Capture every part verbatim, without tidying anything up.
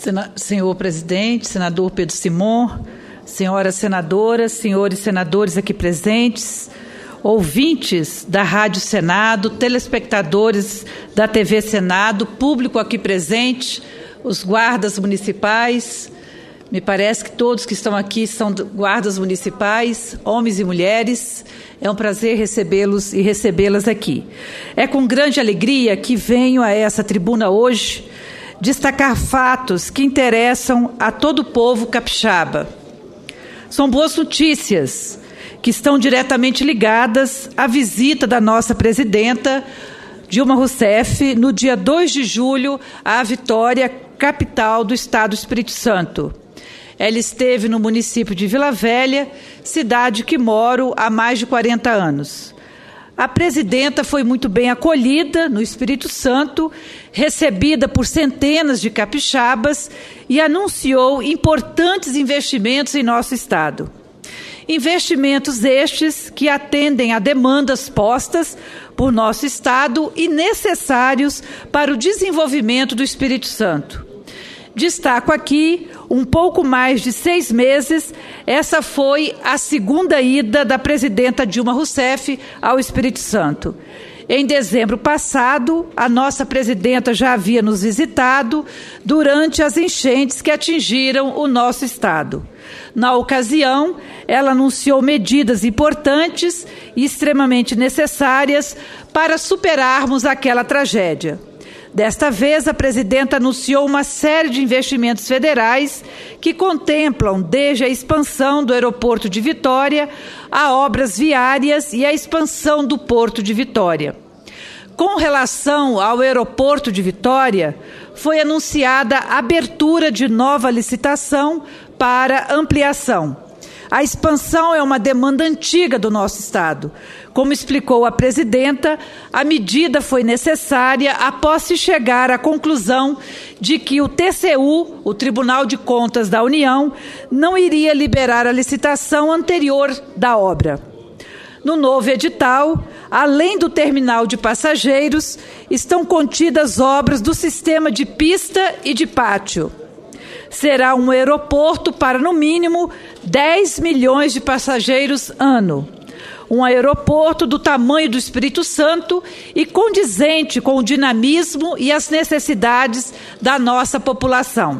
Senhor presidente, senador Pedro Simon, senhoras senadoras, senhores senadores aqui presentes, ouvintes da Rádio Senado, telespectadores da T V Senado, público aqui presente, os guardas municipais, me parece que todos que estão aqui são guardas municipais, homens e mulheres. É um prazer recebê-los e recebê-las aqui. É com grande alegria que venho a essa tribuna hoje destacar fatos que interessam a todo o povo capixaba. São boas notícias que estão diretamente ligadas à visita da nossa presidenta Dilma Rousseff no dia dois de julho à Vitória, capital do estado do Espírito Santo. Ela esteve no município de Vila Velha, cidade que moro há mais de quarenta anos. A presidenta foi muito bem acolhida no Espírito Santo, recebida por centenas de capixabas e anunciou importantes investimentos em nosso estado. Investimentos estes que atendem a demandas postas por nosso estado e necessários para o desenvolvimento do Espírito Santo. Destaco aqui, um pouco mais de seis meses, essa foi a segunda ida da presidenta Dilma Rousseff ao Espírito Santo. Em dezembro passado, a nossa presidenta já havia nos visitado durante as enchentes que atingiram o nosso estado. Na ocasião, ela anunciou medidas importantes e extremamente necessárias para superarmos aquela tragédia. Desta vez, a presidenta anunciou uma série de investimentos federais que contemplam desde a expansão do aeroporto de Vitória a obras viárias e a expansão do porto de Vitória. Com relação ao aeroporto de Vitória, foi anunciada a abertura de nova licitação para ampliação. A expansão é uma demanda antiga do nosso estado. Como explicou a presidenta, a medida foi necessária após se chegar à conclusão de que o T C U, o Tribunal de Contas da União, não iria liberar a licitação anterior da obra. No novo edital, além do terminal de passageiros, estão contidas obras do sistema de pista e de pátio. Será um aeroporto para, no mínimo, dez milhões de passageiros ano. Um aeroporto do tamanho do Espírito Santo e condizente com o dinamismo e as necessidades da nossa população.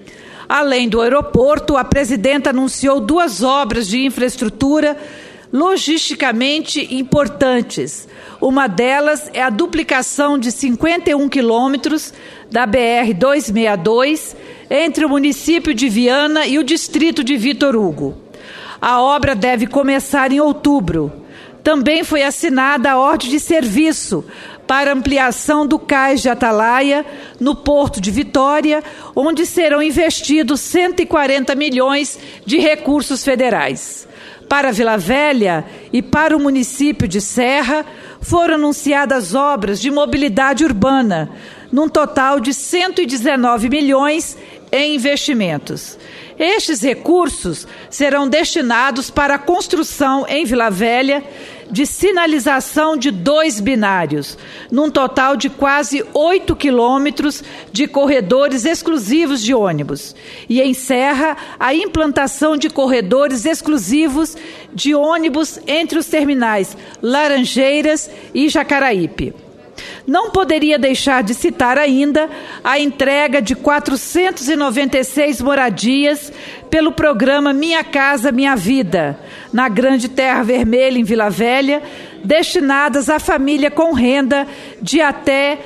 Além do aeroporto, a presidenta anunciou duas obras de infraestrutura logisticamente importantes. Uma delas é a duplicação de cinquenta e um quilômetros da B R duzentos e sessenta e dois entre o município de Viana e o distrito de Vitor Hugo. A obra deve começar em outubro. Também foi assinada a ordem de serviço para ampliação do cais de Atalaia, no Porto de Vitória, onde serão investidos cento e quarenta milhões de recursos federais. Para Vila Velha e para o município de Serra, foram anunciadas obras de mobilidade urbana, num total de cento e dezenove milhões em investimentos. Estes recursos serão destinados para a construção em Vila Velha de sinalização de dois binários, num total de quase oito quilômetros de corredores exclusivos de ônibus. E em Serra, a implantação de corredores exclusivos de ônibus entre os terminais Laranjeiras e Jacaraípe. Não poderia deixar de citar ainda a entrega de quatrocentas e noventa e seis moradias pelo programa Minha Casa Minha Vida, na Grande Terra Vermelha, em Vila Velha, destinadas à família com renda de até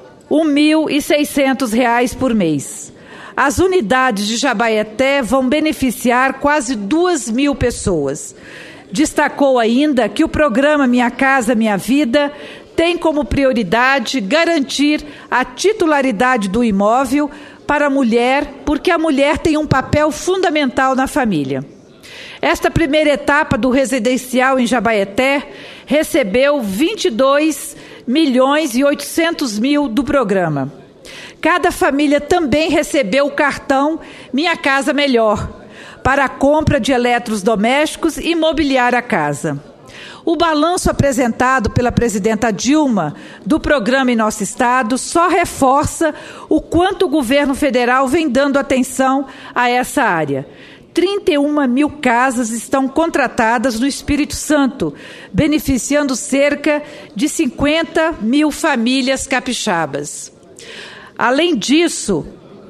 mil e seiscentos reais por mês. As unidades de Jabaeté vão beneficiar quase duas mil pessoas. Destacou ainda que o programa Minha Casa Minha Vida tem como prioridade garantir a titularidade do imóvel para a mulher, porque a mulher tem um papel fundamental na família. Esta primeira etapa do residencial em Jabaeté recebeu vinte e dois milhões e oitocentos mil do programa. Cada família também recebeu o cartão Minha Casa Melhor para a compra de eletrodomésticos e mobiliar a casa. O balanço apresentado pela presidenta Dilma do programa em nosso estado só reforça o quanto o governo federal vem dando atenção a essa área. trinta e uma mil casas estão contratadas no Espírito Santo, beneficiando cerca de cinquenta mil famílias capixabas. Além disso,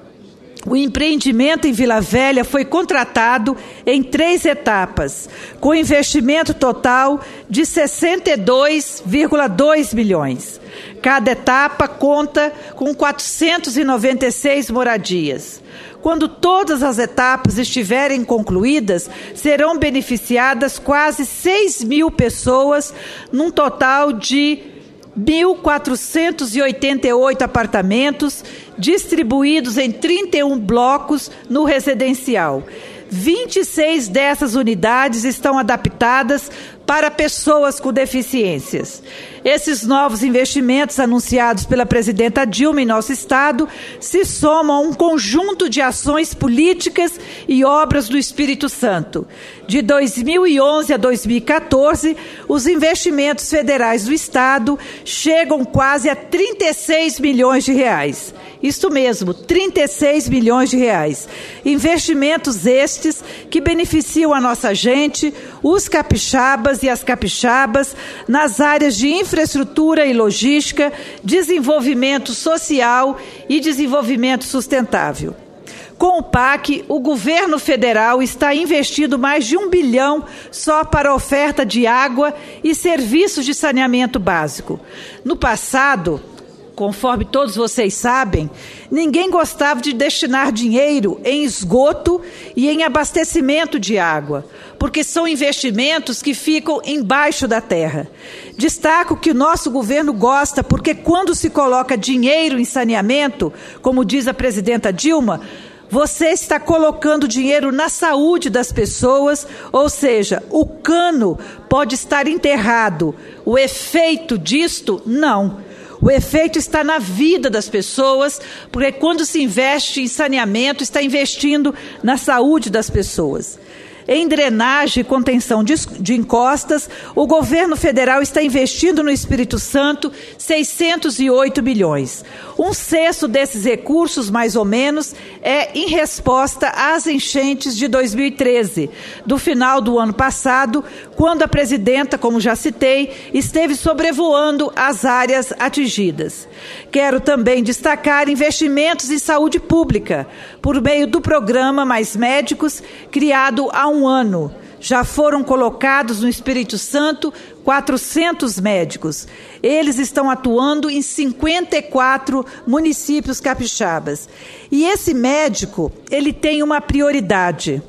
o empreendimento em Vila Velha foi contratado em três etapas, com investimento total de sessenta e dois vírgula dois milhões. Cada etapa conta com quatrocentas e noventa e seis moradias. Quando todas as etapas estiverem concluídas, serão beneficiadas quase seis mil pessoas, num total de mil quatrocentos e oitenta e oito apartamentos, distribuídos em trinta e um blocos no residencial. vinte e seis dessas unidades estão adaptadas para pessoas com deficiências. Esses novos investimentos anunciados pela presidenta Dilma em nosso estado se somam a um conjunto de ações políticas e obras do Espírito Santo. De dois mil e onze a dois mil e quatorze, os investimentos federais do estado chegam quase a trinta e seis milhões de reais. Isso mesmo, trinta e seis milhões de reais. Investimentos estes que beneficiam a nossa gente, os capixabas e as capixabas, nas áreas de infraestrutura e logística, desenvolvimento social e desenvolvimento sustentável. Com o P A C, o governo federal está investindo mais de um bilhão só para a oferta de água e serviços de saneamento básico. No passado, conforme todos vocês sabem, ninguém gostava de destinar dinheiro em esgoto e em abastecimento de água, porque são investimentos que ficam embaixo da terra. Destaco que o nosso governo gosta, porque quando se coloca dinheiro em saneamento, como diz a presidenta Dilma, você está colocando dinheiro na saúde das pessoas, ou seja, o cano pode estar enterrado. O efeito disto, não. O efeito está na vida das pessoas, porque quando se investe em saneamento, está investindo na saúde das pessoas. Em drenagem e contenção de, de encostas, o governo federal está investindo no Espírito Santo seiscentos e oito milhões. Um sexto desses recursos, mais ou menos, é em resposta às enchentes de dois mil e treze, do final do ano passado, quando a presidenta, como já citei, esteve sobrevoando as áreas atingidas. Quero também destacar investimentos em saúde pública, por meio do programa Mais Médicos, criado há um ano. Já foram colocados no Espírito Santo quatrocentos médicos. Eles estão atuando em cinquenta e quatro municípios capixabas. E esse médico, ele tem uma prioridade.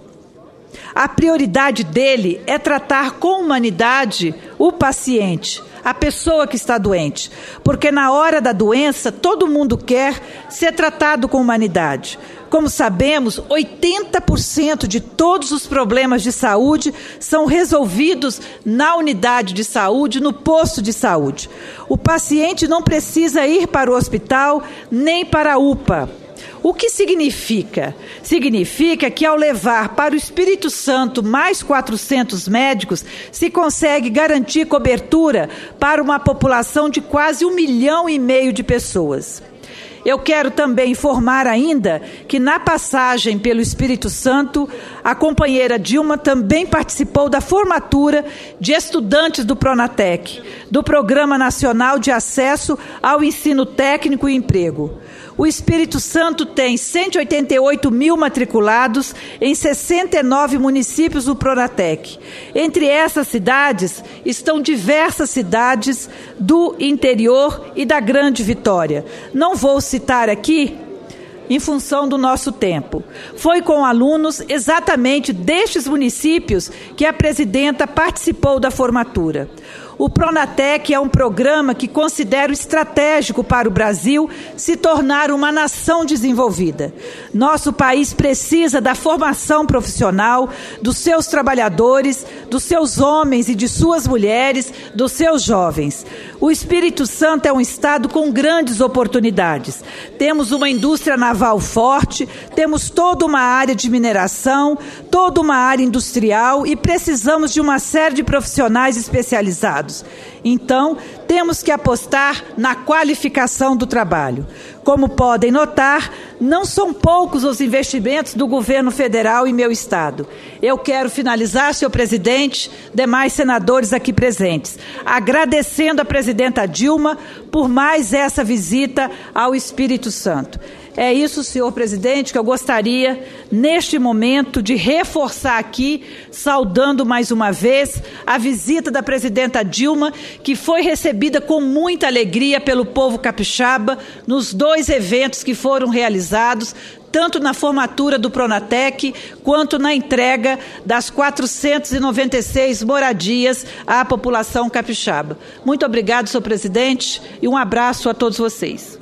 A prioridade dele é tratar com humanidade o paciente, a pessoa que está doente. Porque na hora da doença, todo mundo quer ser tratado com humanidade. Como sabemos, oitenta por cento de todos os problemas de saúde são resolvidos na unidade de saúde, no posto de saúde. O paciente não precisa ir para o hospital nem para a U P A. O que significa? Significa que ao levar para o Espírito Santo mais quatrocentos médicos, se consegue garantir cobertura para uma população de quase um milhão e meio de pessoas. Eu quero também informar ainda que na passagem pelo Espírito Santo, a companheira Dilma também participou da formatura de estudantes do Pronatec, do Programa Nacional de Acesso ao Ensino Técnico e Emprego. O Espírito Santo tem cento e oitenta e oito mil matriculados em sessenta e nove municípios do Pronatec. Entre essas cidades estão diversas cidades do interior e da Grande Vitória. Não vou citar aqui, em função do nosso tempo. Foi com alunos exatamente destes municípios que a presidenta participou da formatura. O Pronatec é um programa que considero estratégico para o Brasil se tornar uma nação desenvolvida. Nosso país precisa da formação profissional dos seus trabalhadores, dos seus homens e de suas mulheres, dos seus jovens. O Espírito Santo é um estado com grandes oportunidades. Temos uma indústria naval forte, temos toda uma área de mineração, toda uma área industrial e precisamos de uma série de profissionais especializados. Então, temos que apostar na qualificação do trabalho. Como podem notar, não são poucos os investimentos do governo federal em meu estado. Eu quero finalizar, senhor presidente, demais senadores aqui presentes, agradecendo a presidenta Dilma por mais essa visita ao Espírito Santo. É isso, senhor presidente, que eu gostaria, neste momento, de reforçar aqui, saudando mais uma vez a visita da presidenta Dilma, que foi recebida com muita alegria pelo povo capixaba nos dois eventos que foram realizados, tanto na formatura do Pronatec, quanto na entrega das quatrocentas e noventa e seis moradias à população capixaba. Muito obrigado, senhor presidente, e um abraço a todos vocês.